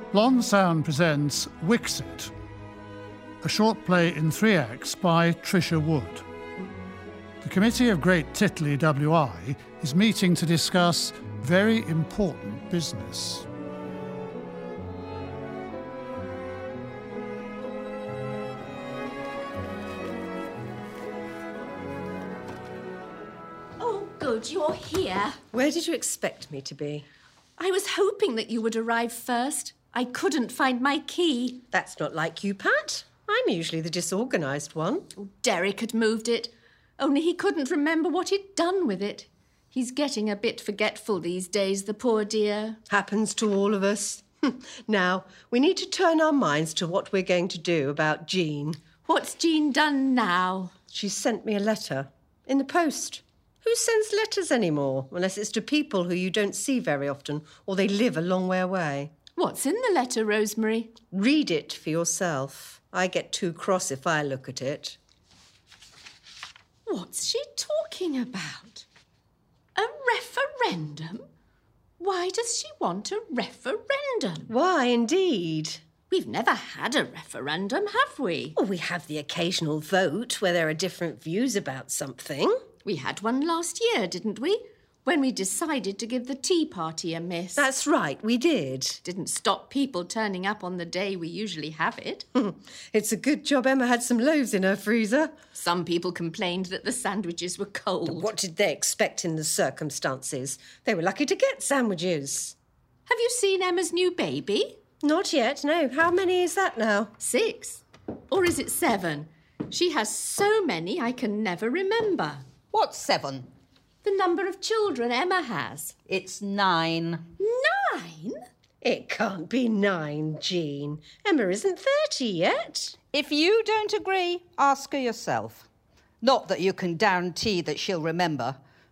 Blonde Sound presents Wixit, a short play in 3 acts by Trisha Wood. The Committee of Great Titley WI is meeting to discuss very important business. Oh, good, you're here. Where did you expect me to be? I was hoping that you would arrive first. I couldn't find my key. That's not like you, Pat. I'm usually the disorganised one. Oh, Derek had moved it, only he couldn't remember what he'd done with it. He's getting a bit forgetful these days, the poor dear. Happens to all of us. Now, we need to turn our minds to what we're going to do about Jean. What's Jean done now? She sent me a letter. In the post. Who sends letters anymore, unless it's to people who you don't see very often, or they live a long way away? What's in the letter, Rosemary? Read it for yourself. I get too cross if I look at it. What's she talking about? A referendum? Why does she want a referendum? Why, indeed? We've never had a referendum, have we? Well, we have the occasional vote where there are different views about something. We had one last year, didn't we? When we decided to give the Tea Party a miss. That's right, we did. Didn't stop people turning up on the day we usually have it. It's a good job Emma had some loaves in her freezer. Some people complained that the sandwiches were cold. What did they expect in the circumstances? They were lucky to get sandwiches. Have you seen Emma's new baby? Not yet, no. How many is that now? 6. Or is it 7? She has so many I can never remember. What's 7? The number of children Emma has. It's 9. 9? It can't be 9, Jean. Emma isn't 30 yet. If you don't agree, ask her yourself. Not that you can guarantee that she'll remember.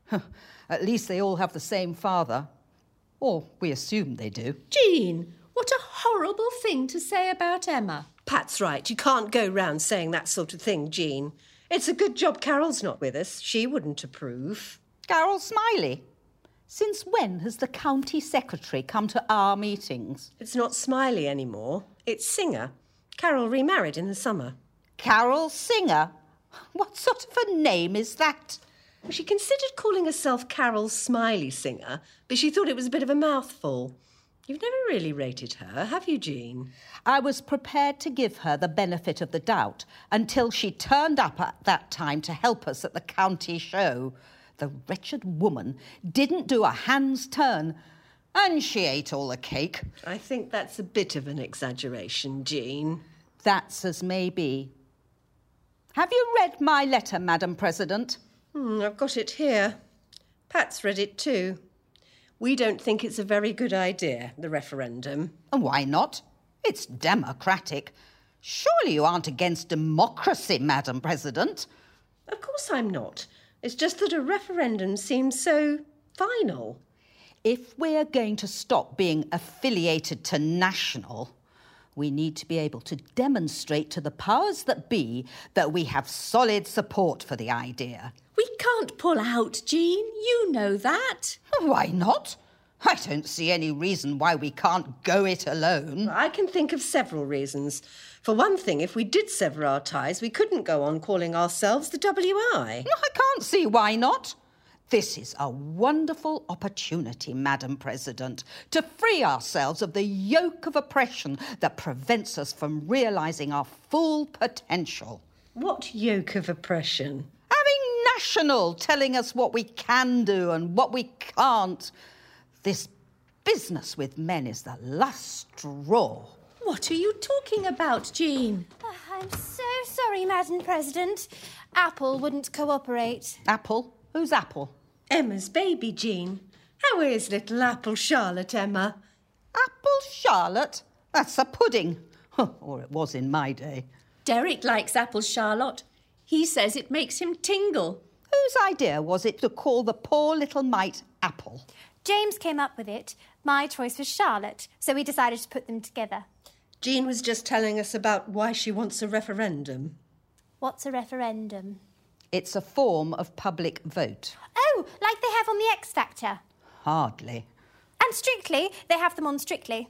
At least they all have the same father. Or we assume they do. Jean, what a horrible thing to say about Emma. Pat's right. You can't go round saying that sort of thing, Jean. It's a good job Carol's not with us. She wouldn't approve. Carol Smiley? Since when has the county secretary come to our meetings? It's not Smiley anymore. It's Singer. Carol remarried in the summer. Carol Singer? What sort of a name is that? She considered calling herself Carol Smiley Singer, but she thought it was a bit of a mouthful. You've never really rated her, have you, Jean? I was prepared to give her the benefit of the doubt until she turned up at that time to help us at the county show. The wretched woman didn't do a hand's turn, and she ate all the cake. I think that's a bit of an exaggeration, Jean. That's as may be. Have you read my letter, Madam President? I've got it here. Pat's read it too. We don't think it's a very good idea, the referendum. And why not? It's democratic. Surely you aren't against democracy, Madam President? Of course I'm not. It's just that a referendum seems so final. If we're going to stop being affiliated to National, we need to be able to demonstrate to the powers that be that we have solid support for the idea. We can't pull out, Jean. You know that. Why not? I don't see any reason why we can't go it alone. I can think of several reasons. For one thing, if we did sever our ties, we couldn't go on calling ourselves the WI. No, I can't see why not. This is a wonderful opportunity, Madam President, to free ourselves of the yoke of oppression that prevents us from realising our full potential. What yoke of oppression? Having National telling us what we can do and what we can't. This business with men is the last straw. What are you talking about, Jean? I'm so sorry, Madam President. Apple wouldn't cooperate. Apple? Who's Apple? Emma's baby, Jean. How is little Apple Charlotte, Emma? Apple Charlotte? That's a pudding. Or it was in my day. Derek likes apple Charlotte. He says it makes him tingle. Whose idea was it to call the poor little mite Apple? James came up with it. My choice was Charlotte, so we decided to put them together. Jean was just telling us about why she wants a referendum. What's a referendum? It's a form of public vote. Oh, like they have on the X Factor. Hardly. And Strictly, they have them on Strictly.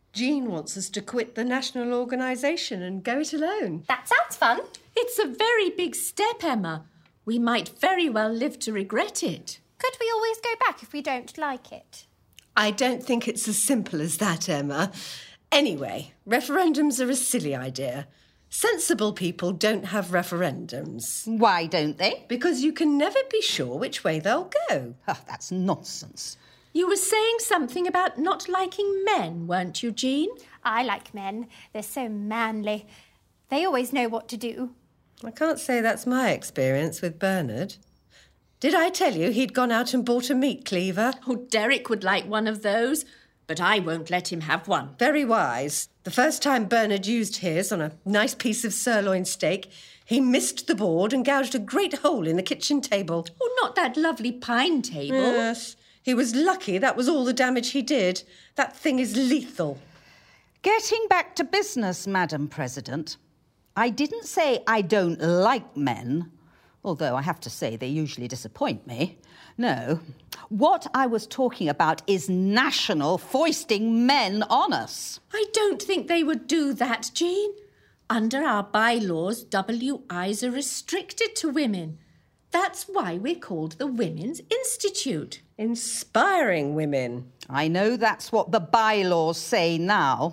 Jean wants us to quit the national organisation and go it alone. That sounds fun. It's a very big step, Emma. We might very well live to regret it. Could we always go back if we don't like it? I don't think it's as simple as that, Emma. Anyway, referendums are a silly idea. Sensible people don't have referendums. Why don't they? Because you can never be sure which way they'll go. Oh, that's nonsense. You were saying something about not liking men, weren't you, Jean? I like men. They're so manly. They always know what to do. I can't say that's my experience with Bernard. Did I tell you he'd gone out and bought a meat cleaver? Oh, Derek would like one of those, but I won't let him have one. Very wise. The first time Bernard used his on a nice piece of sirloin steak, he missed the board and gouged a great hole in the kitchen table. Oh, not that lovely pine table. Yes. He was lucky that was all the damage he did. That thing is lethal. Getting back to business, Madam President, I didn't say I don't like men, although I have to say they usually disappoint me. No, what I was talking about is national foisting men on us. I don't think they would do that, Jean. Under our bylaws, WIs are restricted to women. That's why we're called the Women's Institute. Inspiring women. I know that's what the bylaws say now.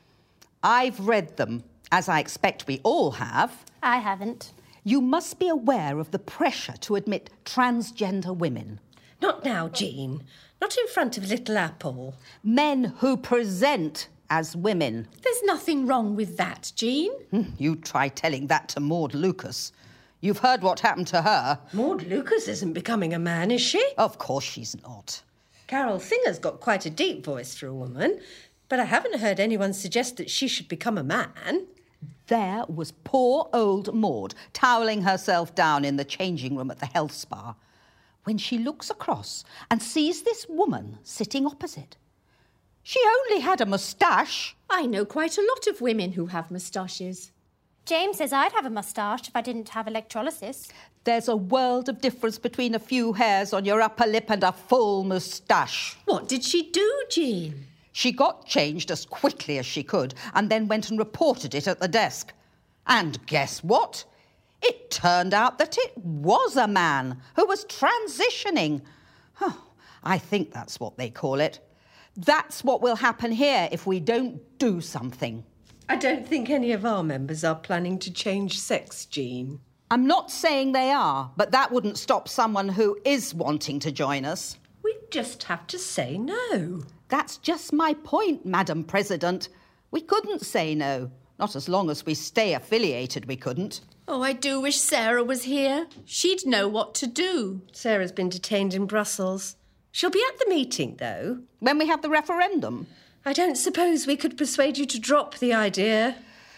I've read them, as I expect we all have. I haven't. You must be aware of the pressure to admit transgender women. Not now, Jean. Not in front of little Apple. Men who present as women. There's nothing wrong with that, Jean. You try telling that to Maud Lucas. You've heard what happened to her. Maud Lucas isn't becoming a man, is she? Of course she's not. Carol Singer's got quite a deep voice for a woman, but I haven't heard anyone suggest that she should become a man. There was poor old Maud toweling herself down in the changing room at the health spa when she looks across and sees this woman sitting opposite. She only had a moustache. I know quite a lot of women who have moustaches. James says I'd have a moustache if I didn't have electrolysis. There's a world of difference between a few hairs on your upper lip and a full moustache. What did she do, Jean? She got changed as quickly as she could and then went and reported it at the desk. And guess what? It turned out that it was a man who was transitioning. Oh, I think that's what they call it. That's what will happen here if we don't do something. I don't think any of our members are planning to change sex, Jean. I'm not saying they are, but that wouldn't stop someone who is wanting to join us. We just have to say no. That's just my point, Madam President. We couldn't say no. Not as long as we stay affiliated, we couldn't. Oh, I do wish Sarah was here. She'd know what to do. Sarah's been detained in Brussels. She'll be at the meeting, though. When we have the referendum? I don't suppose we could persuade you to drop the idea.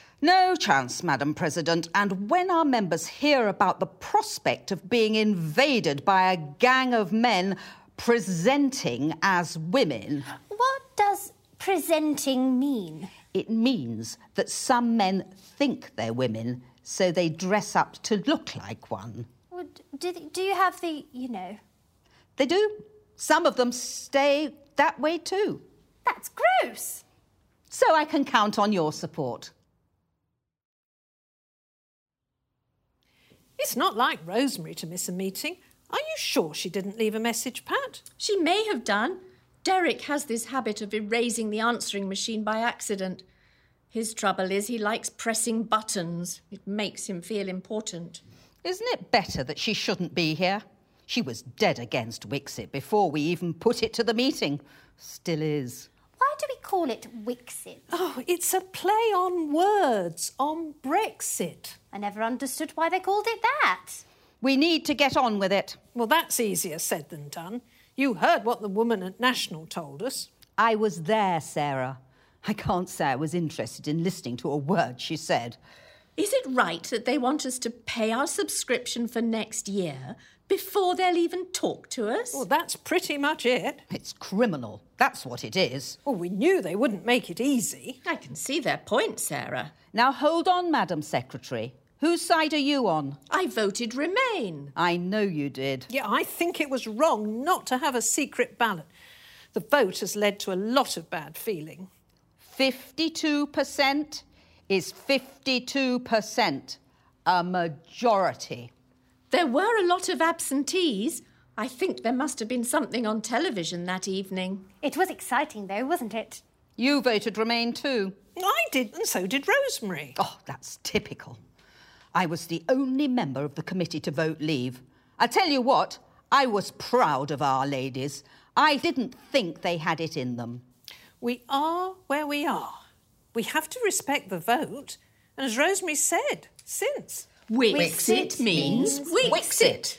No chance, Madam President. And when our members hear about the prospect of being invaded by a gang of men presenting as women... What does presenting mean? It means that some men think they're women, so they dress up to look like one. Well, do you have the, They do. Some of them stay that way too. That's gross. So I can count on your support. It's not like Rosemary to miss a meeting. Are you sure she didn't leave a message, Pat? She may have done. Derek has this habit of erasing the answering machine by accident. His trouble is he likes pressing buttons. It makes him feel important. Isn't it better that she shouldn't be here? She was dead against Wixit before we even put it to the meeting. Still is. Why do we call it Wixit? Oh, it's a play on words, on Brexit. I never understood why they called it that. We need to get on with it. Well, that's easier said than done. You heard what the woman at National told us. I was there, Sarah. I can't say I was interested in listening to a word she said. Is it right that they want us to pay our subscription for next year before they'll even talk to us? Well, that's pretty much it. It's criminal. That's what it is. Well, we knew they wouldn't make it easy. I can see their point, Sarah. Now hold on, Madam Secretary. Whose side are you on? I voted Remain. I know you did. Yeah, I think it was wrong not to have a secret ballot. The vote has led to a lot of bad feeling. 52% is 52%. A majority. There were a lot of absentees. I think there must have been something on television that evening. It was exciting, though, wasn't it? You voted Remain too. I did, and so did Rosemary. Oh, that's typical. I was the only member of the committee to vote Leave. I tell you what, I was proud of our ladies. I didn't think they had it in them. We are where we are. We have to respect the vote. And as Rosemary said, since. Wixit means Wixit.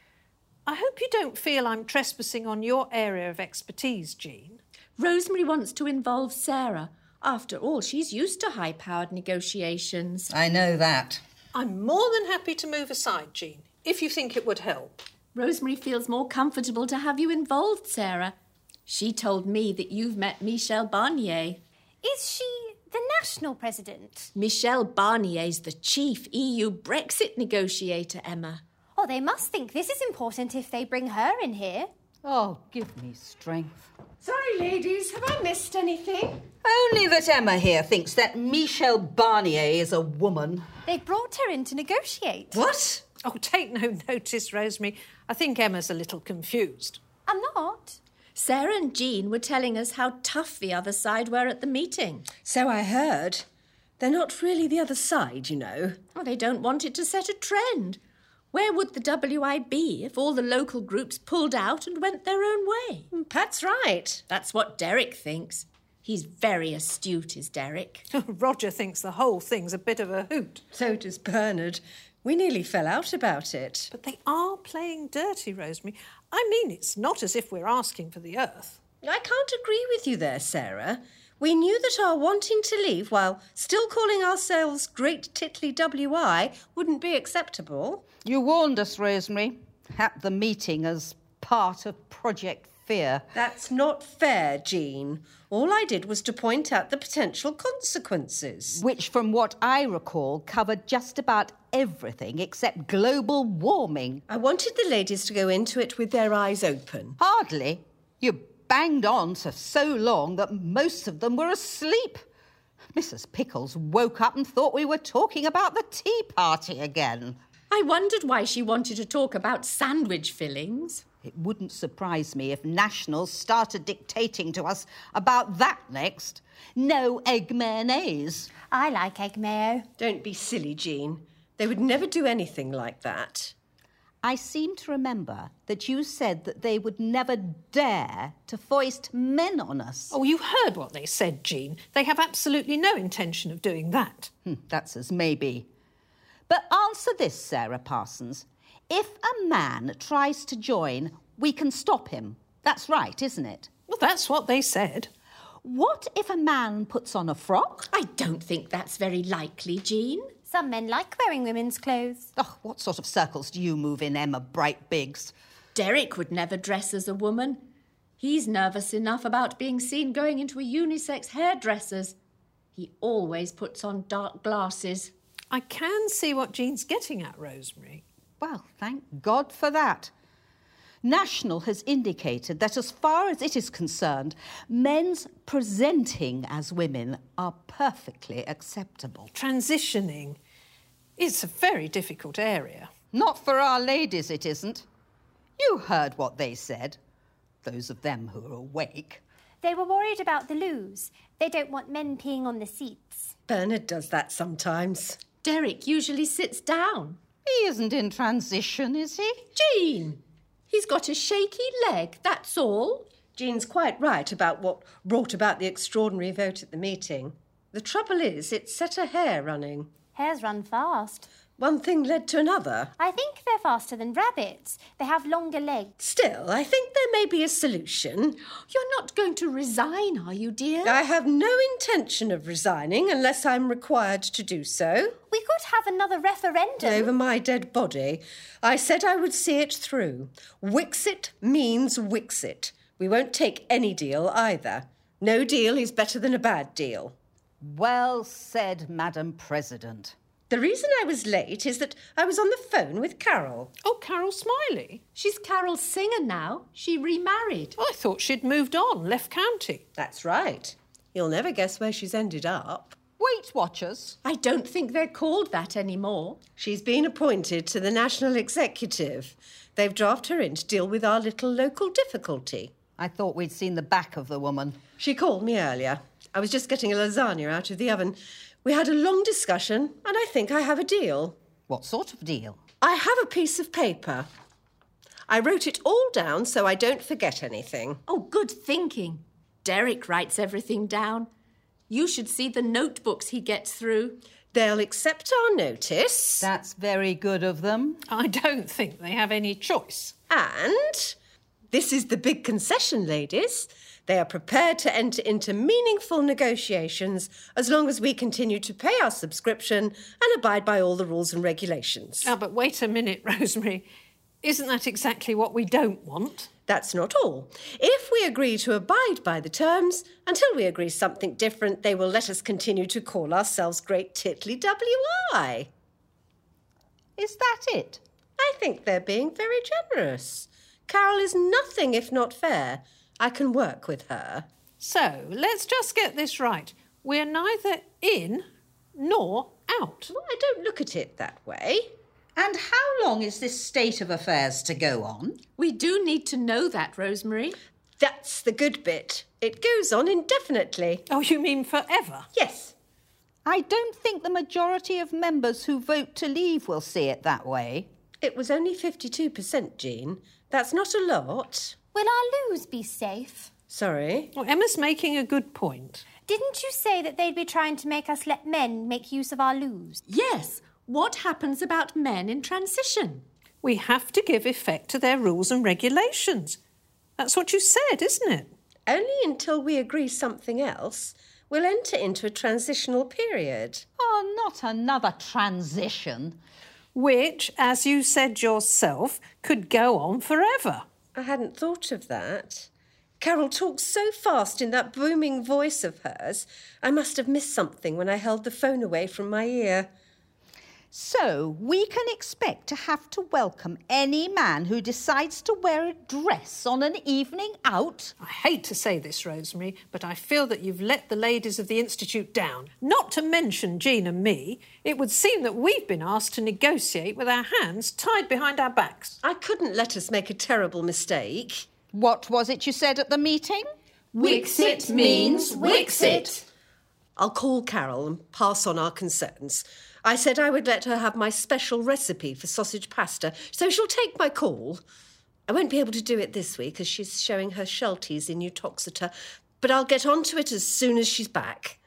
I hope you don't feel I'm trespassing on your area of expertise, Jean. Rosemary wants to involve Sarah. After all, she's used to high-powered negotiations. I know that. I'm more than happy to move aside, Jean, if you think it would help. Rosemary feels more comfortable to have you involved, Sarah. She told me that you've met Michel Barnier. Is she the national president? Michel Barnier's the chief EU Brexit negotiator, Emma. Oh, they must think this is important if they bring her in here. Oh, give me strength. Sorry, ladies, have I missed anything? Only that Emma here thinks that Michel Barnier is a woman. They brought her in to negotiate. What? Oh, take no notice, Rosemary. I think Emma's a little confused. I'm not. Sarah and Jean were telling us how tough the other side were at the meeting. So I heard. They're not really the other side, you know. Oh, they don't want it to set a trend. Where would the WI be if all the local groups pulled out and went their own way? Pat's right. That's what Derek thinks. He's very astute, is Derek. Roger thinks the whole thing's a bit of a hoot. So does Bernard. We nearly fell out about it. But they are playing dirty, Rosemary. I mean, it's not as if we're asking for the earth. I can't agree with you there, Sarah. We knew that our wanting to leave while still calling ourselves Great Titley WI wouldn't be acceptable. You warned us, Rosemary, at the meeting as part of Project Fear. That's not fair, Jean. All I did was to point out the potential consequences. Which, from what I recall, covered just about everything except global warming. I wanted the ladies to go into it with their eyes open. Hardly. You banged on for so long that most of them were asleep. Mrs. Pickles woke up and thought we were talking about the tea party again. I wondered why she wanted to talk about sandwich fillings. It wouldn't surprise me if Nationals started dictating to us about that next. No egg mayonnaise. I like egg mayo. Don't be silly, Jean. They would never do anything like that. I seem to remember that you said that they would never dare to foist men on us. Oh, you heard what they said, Jean. They have absolutely no intention of doing that. That's as may be. But answer this, Sarah Parsons. If a man tries to join, we can stop him. That's right, isn't it? Well, that's what they said. What if a man puts on a frock? I don't think that's very likely, Jean. Some men like wearing women's clothes. Oh, what sort of circles do you move in, Emma Bright Biggs? Derek would never dress as a woman. He's nervous enough about being seen going into a unisex hairdresser's. He always puts on dark glasses. I can see what Jean's getting at, Rosemary. Well, thank God for that. National has indicated that as far as it is concerned, men's presenting as women are perfectly acceptable. Transitioning. It's a very difficult area. Not for our ladies, it isn't. You heard what they said. Those of them who are awake. They were worried about the loos. They don't want men peeing on the seats. Bernard does that sometimes. Derek usually sits down. He isn't in transition, is he? Jean! He's got a shaky leg, that's all. Jean's quite right about what brought about the extraordinary vote at the meeting. The trouble is, it set her hair running. Hares run fast. One thing led to another. I think they're faster than rabbits. They have longer legs. Still, I think there may be a solution. You're not going to resign, are you, dear? I have no intention of resigning unless I'm required to do so. We could have another referendum. Over my dead body. I said I would see it through. Wixit means Wixit. We won't take any deal either. No deal is better than a bad deal. Well said, Madam President. The reason I was late is that I was on the phone with Carol. Oh, Carol Smiley. She's Carol's singer now. She remarried. I thought she'd moved on, left county. That's right. You'll never guess where she's ended up. Weight Watchers? I don't think they're called that anymore. She's been appointed to the National Executive. They've drafted her in to deal with our little local difficulty. I thought we'd seen the back of the woman. She called me earlier. I was just getting a lasagna out of the oven. We had a long discussion, and I think I have a deal. What sort of deal? I have a piece of paper. I wrote it all down so I don't forget anything. Oh, good thinking. Derek writes everything down. You should see the notebooks he gets through. They'll accept our notice. That's very good of them. I don't think they have any choice. And this is the big concession, ladies. They are prepared to enter into meaningful negotiations as long as we continue to pay our subscription and abide by all the rules and regulations. Oh, but wait a minute, Rosemary. Isn't that exactly what we don't want? That's not all. If we agree to abide by the terms, until we agree something different, they will let us continue to call ourselves Great Titley WI. Is that it? I think they're being very generous. Carol is nothing if not fair. I can work with her. So, let's just get this right. We're neither in nor out. Well, I don't look at it that way. And how long is this state of affairs to go on? We do need to know that, Rosemary. That's the good bit. It goes on indefinitely. Oh, you mean forever? Yes. I don't think the majority of members who vote to leave will see it that way. It was only 52%, Jean. That's not a lot. Will our loos be safe? Sorry. Well, Emma's making a good point. Didn't you say that they'd be trying to make us let men make use of our loos? Yes. What happens about men in transition? We have to give effect to their rules and regulations. That's what you said, isn't it? Only until we agree something else, we'll enter into a transitional period. Oh, not another transition. Which, as you said yourself, could go on forever. I hadn't thought of that. Carol talks so fast in that booming voice of hers. I must have missed something when I held the phone away from my ear. So we can expect to have to welcome any man who decides to wear a dress on an evening out? I hate to say this, Rosemary, but I feel that you've let the ladies of the Institute down. Not to mention Jean and me, it would seem that we've been asked to negotiate with our hands tied behind our backs. I couldn't let us make a terrible mistake. What was it you said at the meeting? Wixit means Wixit. I'll call Carol and pass on our concerns. I said I would let her have my special recipe for sausage pasta, so she'll take my call. I won't be able to do it this week as she's showing her Shelties in Uttoxeter, but I'll get onto it as soon as she's back.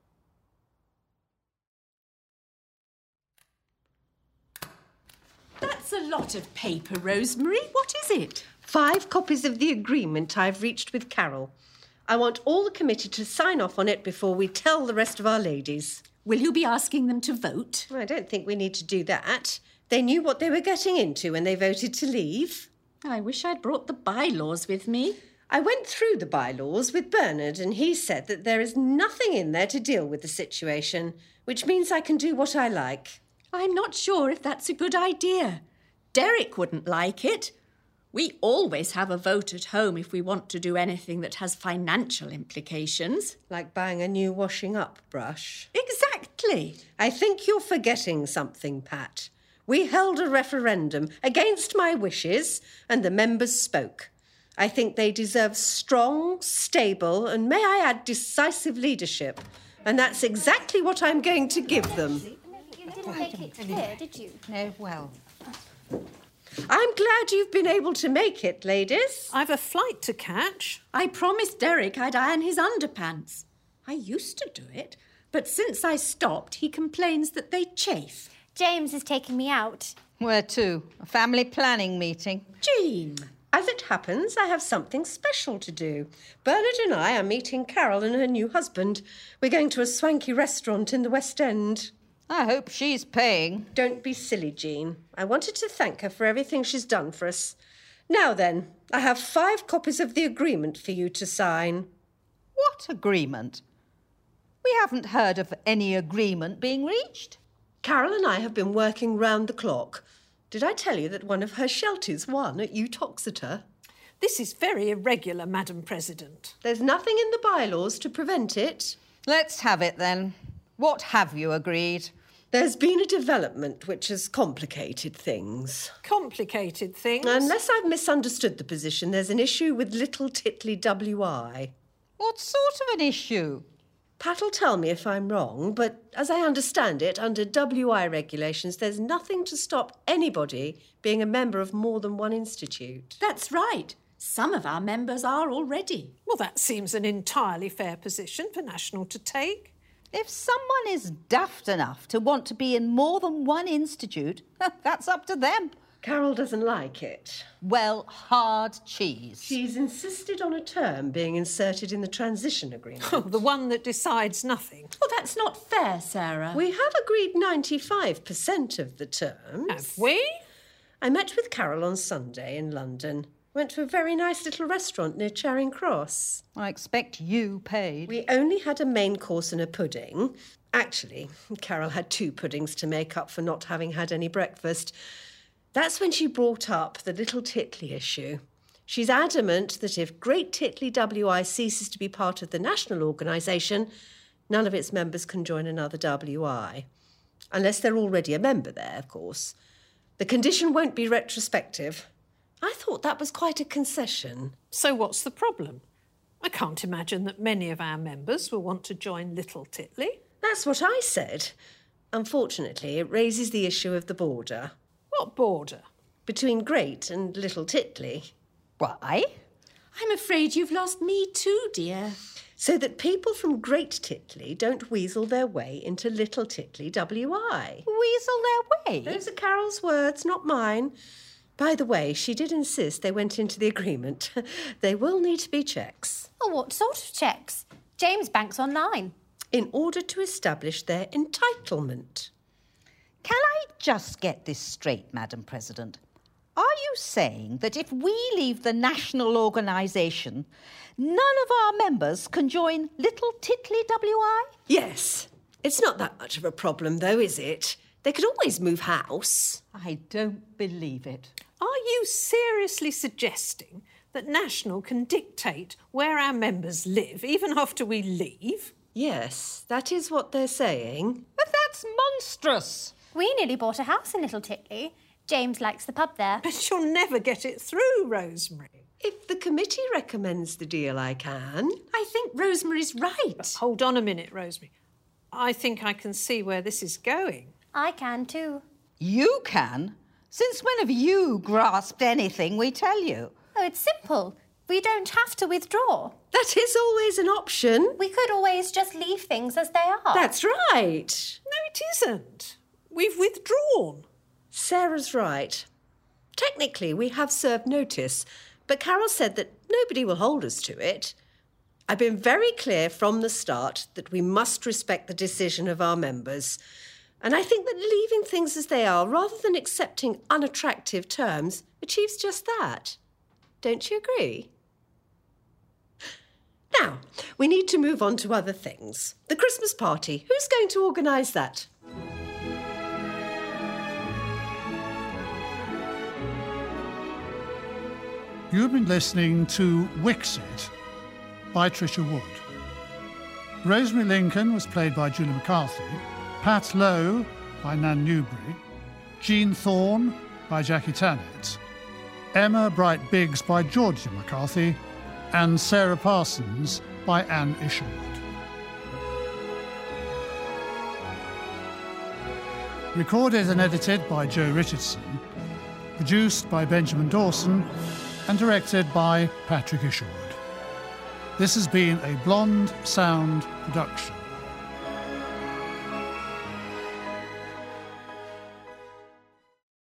That's a lot of paper, Rosemary. What is it? 5 copies of the agreement I've reached with Carol. I want all the committee to sign off on it before we tell the rest of our ladies. Will you be asking them to vote? I don't think we need to do that. They knew what they were getting into when they voted to leave. I wish I'd brought the bylaws with me. I went through the bylaws with Bernard and he said that there is nothing in there to deal with the situation, which means I can do what I like. I'm not sure if that's a good idea. Derek wouldn't like it. We always have a vote at home if we want to do anything that has financial implications. Like buying a new washing up brush. Exactly. I think you're forgetting something, Pat. We held a referendum against my wishes and the members spoke. I think they deserve strong, stable and, may I add, decisive leadership. And that's exactly what I'm going to give them. You didn't make it clear, did you? No, well... I'm glad you've been able to make it, ladies. I've a flight to catch. I promised Derek I'd iron his underpants. I used to do it, but since I stopped, he complains that they chafe. James is taking me out. Where to? A family planning meeting? Jean! As it happens, I have something special to do. Bernard and I are meeting Carol and her new husband. We're going to a swanky restaurant in the West End. I hope she's paying. Don't be silly, Jean. I wanted to thank her for everything she's done for us. Now then, I have 5 copies of the agreement for you to sign. What agreement? We haven't heard of any agreement being reached. Carol and I have been working round the clock. Did I tell you that one of her Shelties won at Uttoxeter? This is very irregular, Madam President. There's nothing in the bylaws to prevent it. Let's have it then. What have you agreed? There's been a development which has complicated things. Complicated things? Unless I've misunderstood the position, there's an issue with Little Titley WI. What sort of an issue? Pat'll tell me if I'm wrong, but as I understand it, under WI regulations, there's nothing to stop anybody being a member of more than one institute. That's right. Some of our members are already. Well, that seems an entirely fair position for National to take. If someone is daft enough to want to be in more than one institute, that's up to them. Carol doesn't like it. Well, hard cheese. She's insisted on a term being inserted in the transition agreement. Oh, the one that decides nothing. Well, that's not fair, Sarah. We have agreed 95% of the terms. Have we? I met with Carol on Sunday in London. Went to a very nice little restaurant near Charing Cross. I expect you paid. We only had a main course and a pudding. Actually, Carol had 2 puddings to make up for not having had any breakfast. That's when she brought up the Little Titley issue. She's adamant that if Great Titley WI ceases to be part of the national organisation, none of its members can join another WI. Unless they're already a member there, of course. The condition won't be retrospective. I thought that was quite a concession. So what's the problem? I can't imagine that many of our members will want to join Little Titley. That's what I said. Unfortunately, it raises the issue of the border. What border? Between Great and Little Titley. Why? I'm afraid you've lost me too, dear. So that people from Great Titley don't weasel their way into Little Titley WI. Weasel their way? Those are Carol's words, not mine. By the way, she did insist they went into the agreement. They will need to be checks. Oh, what sort of checks? James Bank's online. In order to establish their entitlement. Can I just get this straight, Madam President? Are you saying that if we leave the national organisation, none of our members can join Little Titley WI? Yes. It's not that much of a problem, though, is it? They could always move house. I don't believe it. Are you seriously suggesting that National can dictate where our members live even after we leave? Yes, that is what they're saying. But that's monstrous. We nearly bought a house in Little Titley. James likes the pub there. But you'll never get it through, Rosemary. If the committee recommends the deal, I can. I think Rosemary's right. Hold on a minute, Rosemary. I think I can see where this is going. I can too. You can? Since when have you grasped anything we tell you? Oh, it's simple. We don't have to withdraw. That is always an option. We could always just leave things as they are. That's right. No, it isn't. We've withdrawn. Sarah's right. Technically, we have served notice, but Carol said that nobody will hold us to it. I've been very clear from the start that we must respect the decision of our members. And I think that leaving things as they are, rather than accepting unattractive terms, achieves just that. Don't you agree? Now, we need to move on to other things. The Christmas party. Who's going to organise that? You've been listening to Wixit by Trisha Wood. Rosemary Lincoln was played by Julie McCarthy, Pat Lowe by Nan Newbury, Jean Thorne by Jackie Tannett, Emma Bright-Biggs by Georgia McCarthy, and Sarah Parsons by Anne Isherwood. Recorded and edited by Joe Richardson, produced by Benjamin Dawson, and directed by Patrick Isherwood. This has been a Blonde Sound production.